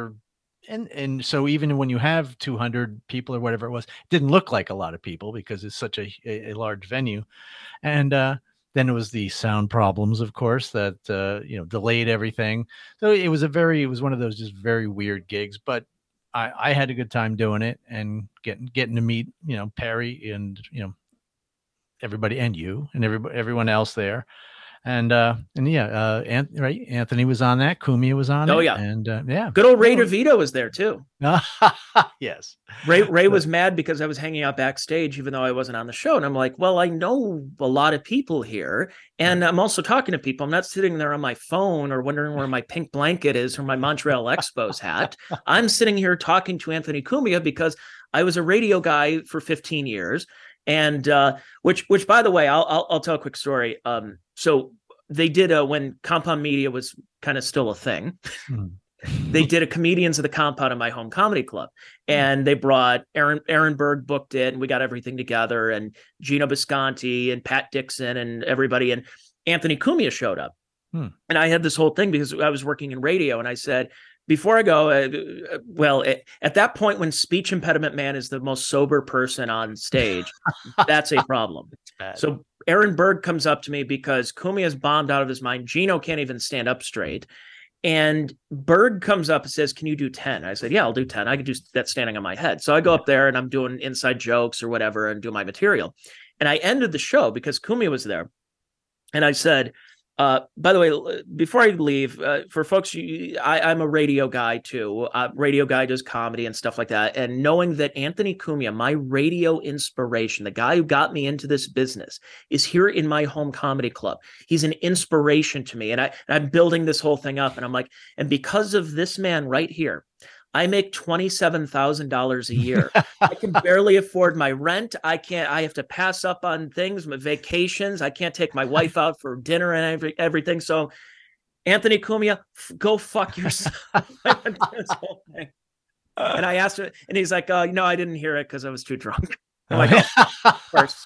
and so even when you have 200 people or whatever it was, it didn't look like a lot of people because it's such a large venue. And then it was the sound problems, of course, that delayed everything. So it was one of those just very weird gigs, but I had a good time doing it and getting to meet Perry and everybody and you and everyone else there. And Anthony was on that. Cumia was on it. Oh, yeah. And good old Ray DeVito was there too. Yes. Ray was mad because I was hanging out backstage, even though I wasn't on the show. And I'm like, well, I know a lot of people here. And I'm also talking to people. I'm not sitting there on my phone or wondering where my pink blanket is or my Montreal Expos hat. I'm sitting here talking to Anthony Cumia because I was a radio guy for 15 years. And which by the way, I'll tell a quick story. So they did when Compound Media was kind of still a thing. They did a Comedians of the Compound in my home comedy club, and they brought Aaron Berg booked it, and we got everything together, and Gino Bisconti and Pat Dixon and everybody, and Anthony Cumia showed up. And I had this whole thing because I was working in radio, and I said, before I go, at that point when speech impediment man is the most sober person on stage, that's a problem. So Aaron Berg comes up to me because Cumia's bombed out of his mind. Gino can't even stand up straight. And Berg comes up and says, can you do 10? I said, yeah, I'll do 10. I could do that standing on my head. So I go up there and I'm doing inside jokes or whatever and do my material. And I ended the show because Cumia was there. And I said, by the way, before I leave, for folks, I'm a radio guy too. Radio guy does comedy and stuff like that. And knowing that Anthony Cumia, my radio inspiration, the guy who got me into this business, is here in my home comedy club. He's an inspiration to me. And I'm building this whole thing up. And I'm like, and because of this man right here, I make $27,000 a year. I can barely afford my rent. I have to pass up on things, my vacations. I can't take my wife out for dinner and everything. So Anthony Cumia, go fuck yourself. And I asked him, and he's like, no, I didn't hear it because I was too drunk. I'm like, first.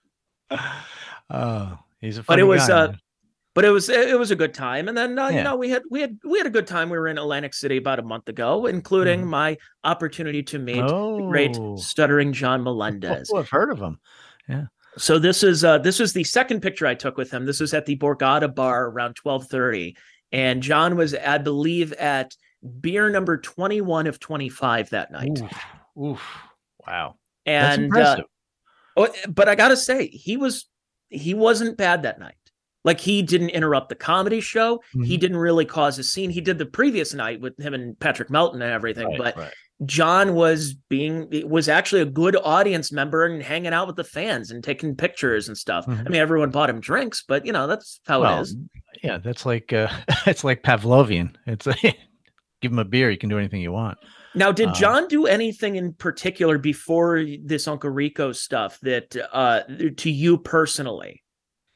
Oh, he's a funny guy. But it was a good time. And then, we had a good time. We were in Atlantic City about a month ago, including my opportunity to meet the great stuttering John Melendez. Oh, I've heard of him. Yeah. So this was the second picture I took with him. This was at the Borgata bar around 12:30. And John was, I believe, at beer number 21 of 25 that night. Oof. Wow. And, that's impressive. But I got to say, he wasn't bad that night. Like, he didn't interrupt the comedy show. He didn't really cause a scene. He did the previous night with him and Patrick Melton and everything. Right. John was actually a good audience member and hanging out with the fans and taking pictures and stuff. I mean, everyone bought him drinks, but that's how it is. Yeah, that's like it's like Pavlovian. It's like, give him a beer, you can do anything you want. Now, did John do anything in particular before this Uncle Rico stuff that to you personally?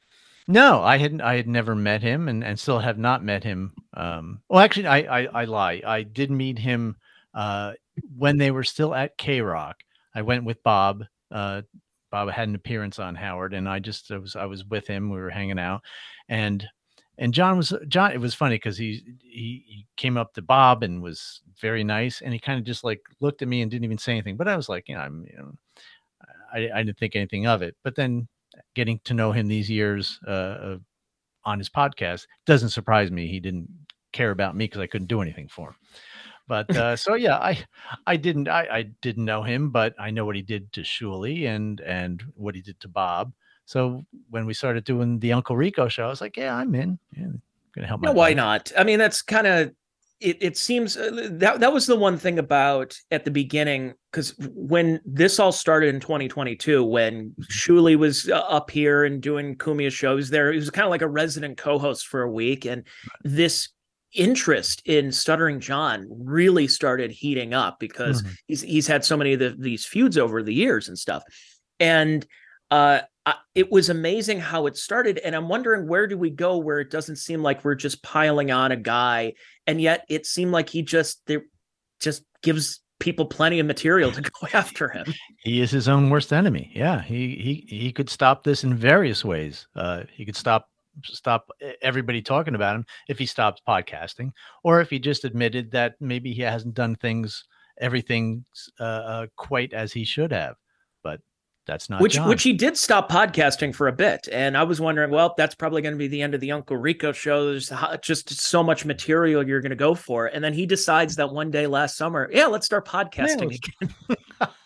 No, I had never met him, and still have not met him. Well, actually, I lie. I did meet him uh, when they were still at K Rock. I went with Bob. Bob had an appearance on Howard, and I was with him. We were hanging out, and John. It was funny because he came up to Bob and was very nice, and he kind of just like looked at me and didn't even say anything. But I was like, I didn't think anything of it. But then getting to know him these years on his podcast doesn't surprise me. He didn't care about me because I couldn't do anything for him. But so yeah, I didn't know him, but I know what he did to Shuli and what he did to Bob. So when we started doing the Uncle Rico show, I was like, yeah, I'm in. Yeah, gonna help my Why buddy. not? I mean, that's kind of it seems that was the one thing about at the beginning, because when this all started in 2022, when Shuli was up here and doing Kumia shows there, he was kind of like a resident co-host for a week, and this interest in Stuttering John really started heating up because Mhm. he's had so many of these feuds over the years and stuff, and it was amazing how it started. And I'm wondering, where do we go where it doesn't seem like we're just piling on a guy, and yet it seemed like he just gives people plenty of material to go after him. He is his own worst enemy. Yeah, he could stop this in various ways. He could stop everybody talking about him if he stops podcasting, or if he just admitted that maybe he hasn't done everything quite as he should have. But that's not John. Which he did stop podcasting for a bit, and I was wondering, well, that's probably going to be the end of the Uncle Rico show. There's just so much material you're going to go for, and then he decides that one day last summer, yeah, let's start podcasting again.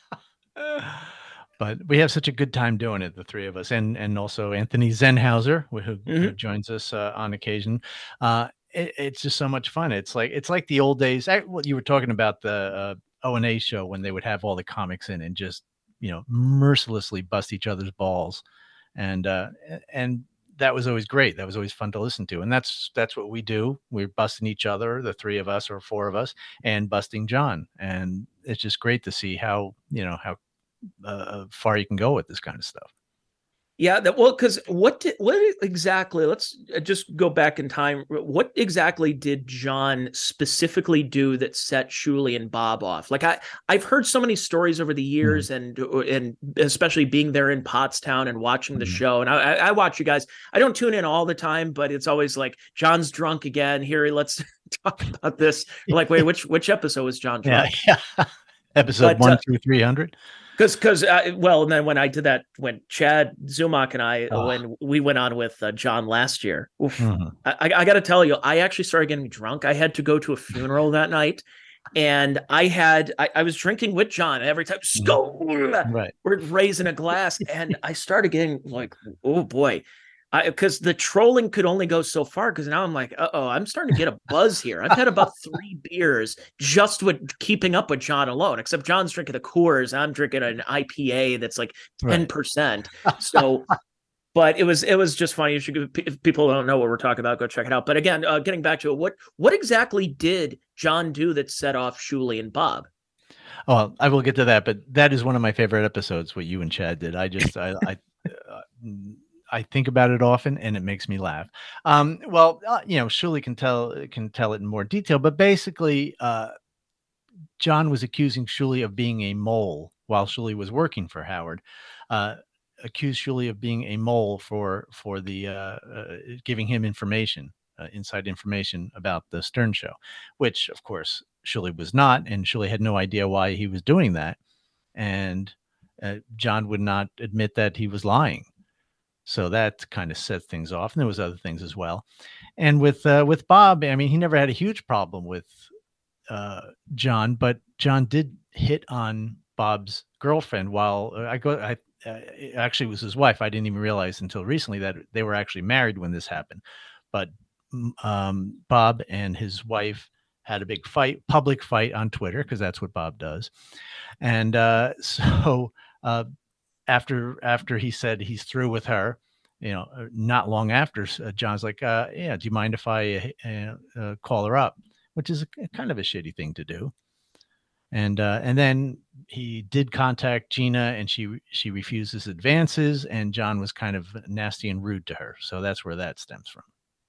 But we have such a good time doing it, the three of us, and also Anthony Zenhauser, who joins us on occasion. It's just so much fun. It's like the old days. What you were talking about, the O&A show, when they would have all the comics in and just mercilessly bust each other's balls, and that was always great. That was always fun to listen to, and that's what we do. We're busting each other, the three of us or four of us, and busting John, and it's just great to see how far you can go with this kind of stuff. Yeah, well, because what exactly? Let's just go back in time. What exactly did John specifically do that set Shuli and Bob off? Like I've heard so many stories over the years, and especially being there in Pottstown and watching the show. And I watch you guys. I don't tune in all the time, but it's always like, John's drunk again. Here, let's talk about this. We're like, wait, which episode was John drunk? Yeah. Episode 1 through 300. Because well, and then when I did that, when Chad Zumach and I, when we went on with John last year, I got to tell you, I actually started getting drunk. I had to go to a funeral that night, and I was drinking with John every time. Right. We're raising a glass, and I started getting like, oh boy. Because the trolling could only go so far, because now I'm like, I'm starting to get a buzz here. I've had about 3 beers just with keeping up with John alone, except John's drinking a Coors. I'm drinking an IPA that's like 10%. Right. So, but it was just funny. If people don't know what we're talking about, go check it out. But again, getting back to it, what exactly did John do that set off Shuli and Bob? Oh, I will get to that, but that is one of my favorite episodes, what you and Chad did. I think about it often, and it makes me laugh. Shuli can tell it in more detail, but basically, John was accusing Shuli of being a mole while Shuli was working for Howard. Accused Shuli of being a mole for the giving him information, inside information about the Stern Show, which of course Shuli was not, and Shuli had no idea why he was doing that, and John would not admit that he was lying. So that kind of set things off. And there was other things as well. And with Bob, I mean, he never had a huge problem with John, but John did hit on Bob's girlfriend while actually it was his wife. I didn't even realize until recently that they were actually married when this happened. But Bob and his wife had a big public fight on Twitter, because that's what Bob does. And after he said he's through with her, not long after, John's like, do you mind if I call her up? Which is kind of a shitty thing to do. And then he did contact Gina, and she refused his advances, and John was kind of nasty and rude to her. So that's where that stems from.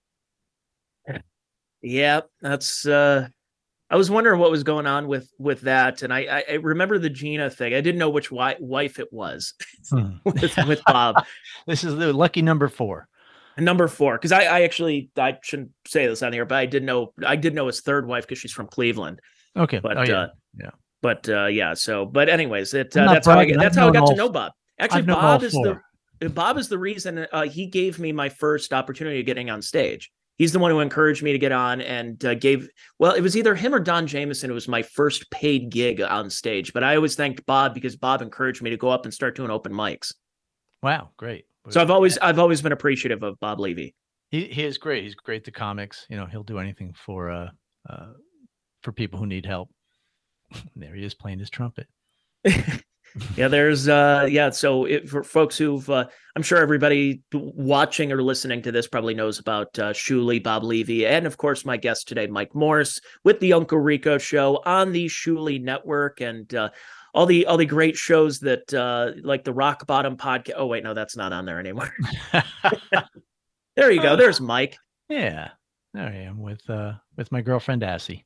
Yeah, that's I was wondering what was going on with that, and I remember the Gina thing. I didn't know which wife it was with Bob. This is the lucky number 4. Number 4, because I actually, I shouldn't say this on here, but I did know his third wife because she's from Cleveland. Okay, but yeah. Yeah. So, but anyways, that's bragging. how I got to know Bob. Actually, Bob is the reason he gave me my first opportunity of getting on stage. He's the one who encouraged me to get on, and it was either him or Don Jameson. It was my first paid gig on stage, but I always thanked Bob because Bob encouraged me to go up and start doing open mics. Wow, great. So I've always been appreciative of Bob Levy. He is great. He's great to comics. He'll do anything for people who need help. There he is playing his trumpet. Yeah, there's so for folks who've I'm sure everybody watching or listening to this probably knows about Shuli, Bob Levy, and of course my guest today, Mike Morse, with the Uncle Rico Show on the Shuli Network, and all the great shows that like the Rock Bottom podcast. Oh wait, no, that's not on there anymore. There you go. There's Mike. Yeah, there I am with my girlfriend Assy.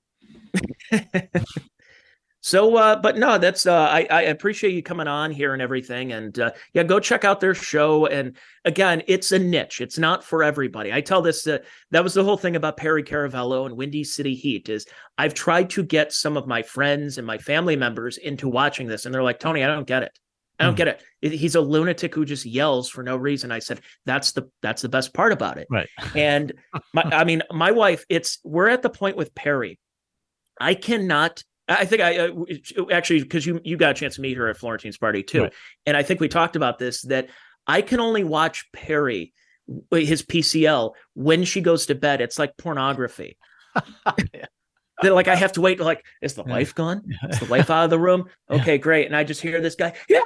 So, but no, that's I appreciate you coming on here and everything, and yeah, go check out their show. And again, it's a niche; it's not for everybody. I tell this that was the whole thing about Perry Caravello and Windy City Heat. Is I've tried to get some of my friends and my family members into watching this, and they're like, "Tony, I don't get it. I don't get it. He's a lunatic who just yells for no reason." I said, "That's the best part about it." Right. And my wife. We're at the point with Perry. I cannot. I think actually, because you got a chance to meet her at Florentine's party too. Right. And I think we talked about this, that I can only watch Perry, his PCL, when she goes to bed. It's like pornography. Yeah. That like I have to wait. Like, is the wife gone? Is the wife out of the room? Okay, great. And I just hear this guy. Yeah.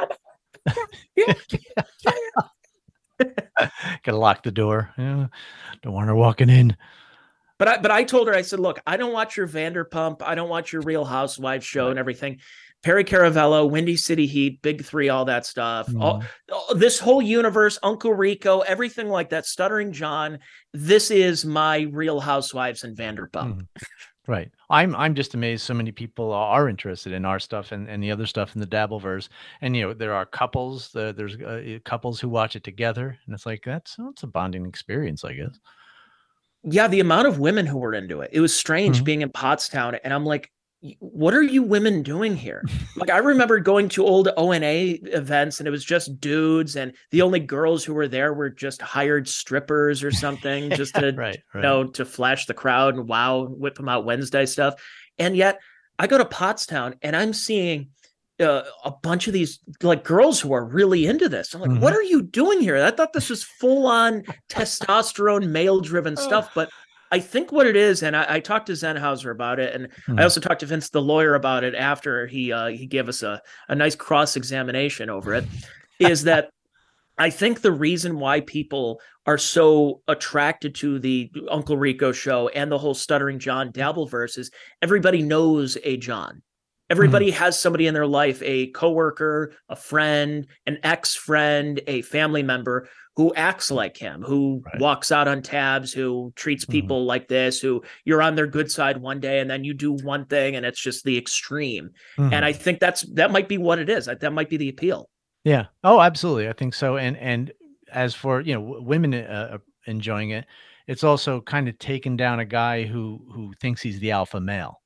Gotta lock the door. Yeah. Don't want her walking in. But I told her, I said, look, I don't watch your Vanderpump. I don't watch your Real Housewives show and everything. Perry Caravello, Windy City Heat, Big Three, all that stuff. All this whole universe, Uncle Rico, everything like that, Stuttering John. This is my Real Housewives and Vanderpump. Right. I'm just amazed so many people are interested in our stuff and the other stuff in the Dabbleverse. And, there are couples, there's couples who watch it together. And it's like, that's a bonding experience, I guess. Yeah, the amount of women who were into it. It was strange being in Pottstown. And I'm like, what are you women doing here? Like, I remember going to old ONA events, and it was just dudes, and the only girls who were there were just hired strippers or something, just to right. To flash the crowd and whip them out Wednesday stuff. And yet I go to Pottstown and I'm seeing a bunch of these like girls who are really into this. I'm like, what are you doing here? I thought this was full on testosterone, male driven stuff. But I think what it is, and I talked to Zenhauser about it, and I also talked to Vince, the lawyer, about it after he gave us a nice cross examination over it, is that I think the reason why people are so attracted to the Uncle Rico Show and the whole Stuttering John Dabbleverse is everybody knows a John. Everybody has somebody in their life, a coworker, a friend, an ex-friend, a family member who acts like him, who walks out on tabs, who treats people like this, who you're on their good side one day and then you do one thing and it's just the extreme. And I think that might be what it is. That might be the appeal. Yeah. Oh, absolutely. I think so. And as for, women enjoying it, it's also kind of taken down a guy who thinks he's the alpha male.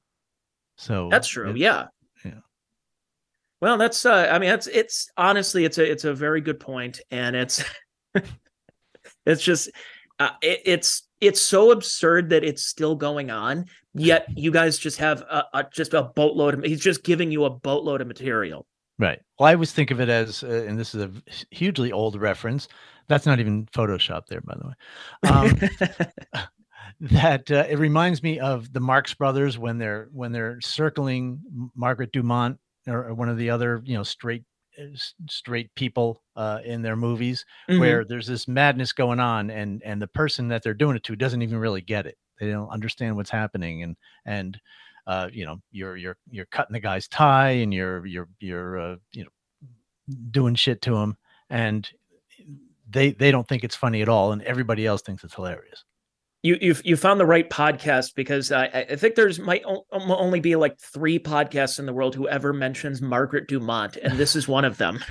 So that's true. Yeah. Well, that's it's honestly, it's a very good point. And it's just, it's so absurd that it's still going on. Yet you guys just have just a boatload he's just giving you a boatload of material. Right. Well, I always think of it as, and this is a hugely old reference. That's not even Photoshop there, by the way. That it reminds me of the Marx Brothers when they're circling Margaret Dumont or one of the other straight people in their movies, where there's this madness going on, and the person that they're doing it to doesn't even really get it. They don't understand what's happening, and you're cutting the guy's tie and you're doing shit to him, and they don't think it's funny at all, and everybody else thinks it's hilarious. You found the right podcast, because I think there's might only be like 3 podcasts in the world who ever mentions Margaret Dumont, and this is one of them.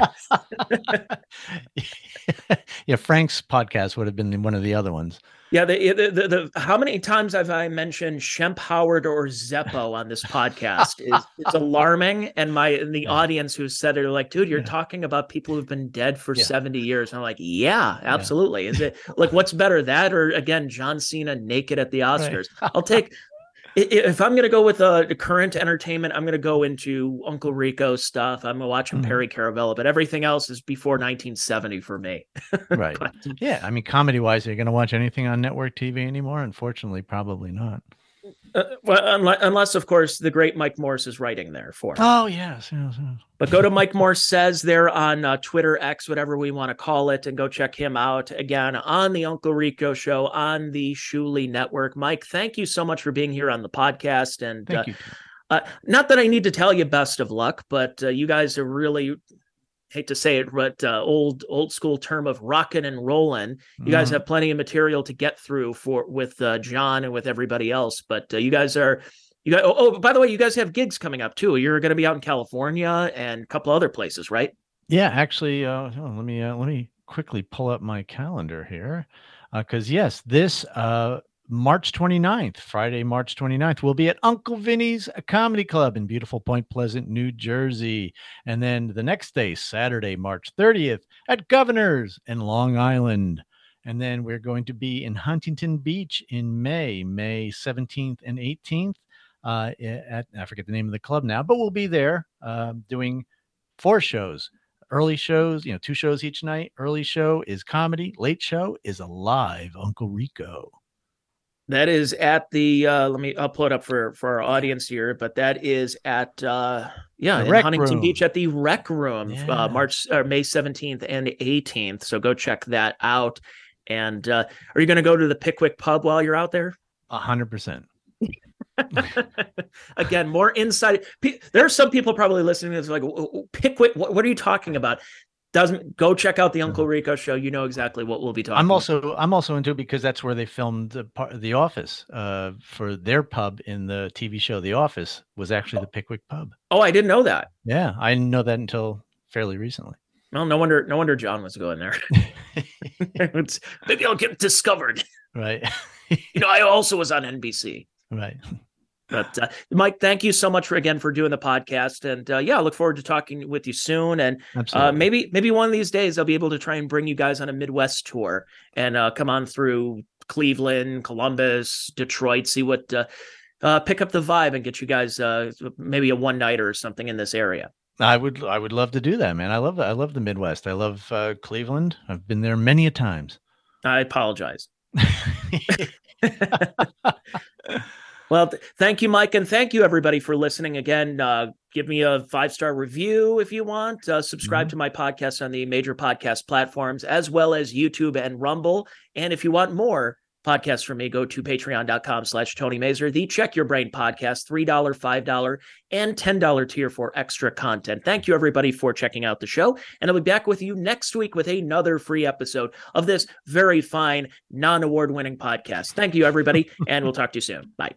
Yeah, Frank's podcast would have been one of the other ones. Yeah, the how many times have I mentioned Shemp Howard or Zeppo on this podcast is alarming, and the audience who said it are like, dude, you're talking about people who've been dead for 70 years. And I'm like, yeah, absolutely. Is it like, what's better, that or again John Cena naked at the Oscars? Right. I'll take. If I'm going to go with the current entertainment, I'm going to go into Uncle Rico stuff. I'm watching Perry Caravella, but everything else is before 1970 for me. Right. Yeah. I mean, comedy-wise, are you going to watch anything on network TV anymore? Unfortunately, probably not. Well, unless, of course, the great Mike Morse is writing there for. Oh, yes. But go to Mike Morse Says there on Twitter, X, whatever we want to call it, and go check him out again on the Uncle Rico Show on the Shuli Network. Mike, thank you so much for being here on the podcast. And thank you. Not that I need to tell you best of luck, but you guys are really, hate to say it, but old school term of rocking and rolling. You guys have plenty of material to get through with John and with everybody else. But you guys are. Oh, by the way, you guys have gigs coming up too. You're going to be out in California and a couple other places, right? Yeah, actually, let me quickly pull up my calendar here, because yes, this March 29th, Friday, March 29th, we'll be at Uncle Vinny's Comedy Club in beautiful Point Pleasant, New Jersey, and then the next day, Saturday, March 30th, at Governor's in Long Island. And then we're going to be in Huntington Beach in May 17th and 18th. I forget the name of the club now, but we'll be there doing 4 shows. Early shows, 2 shows each night. Early show is comedy. Late show is a live Uncle Rico. That is at the I'll pull it up for our audience here, but that is at in Huntington Beach at the Rec Room, May 17th and 18th. So go check that out. And are you going to go to the Pickwick pub while you're out there? 100%. Again, more insight. There are some people probably listening to this like, Pickwick, what are you talking about? Go check out the Uncle Rico Show. You know exactly what we'll be talking about. I'm also into it because that's where they filmed The Office. For their pub in the TV show The Office was actually the Pickwick pub. Oh, I didn't know that. Yeah, I didn't know that until fairly recently. Well, no wonder John was going there. Maybe I'll get discovered. Right. I also was on NBC. Right. But Mike, thank you so much for doing the podcast. And I look forward to talking with you soon. And maybe one of these days I'll be able to try and bring you guys on a Midwest tour and come on through Cleveland, Columbus, Detroit, see what pick up the vibe and get you guys maybe a one-nighter or something in this area. I would love to do that, man. I love the Midwest. I love Cleveland. I've been there many a times. I apologize. Well, thank you, Mike. And thank you, everybody, for listening again. Give me a 5-star review if you want. Subscribe to my podcast on the major podcast platforms, as well as YouTube and Rumble. And if you want more podcasts from me, go to patreon.com/Tony Mazur, the Check Your Brain podcast, $3, $5, and $10 tier for extra content. Thank you, everybody, for checking out the show. And I'll be back with you next week with another free episode of this very fine, non-award-winning podcast. Thank you, everybody, and we'll talk to you soon. Bye.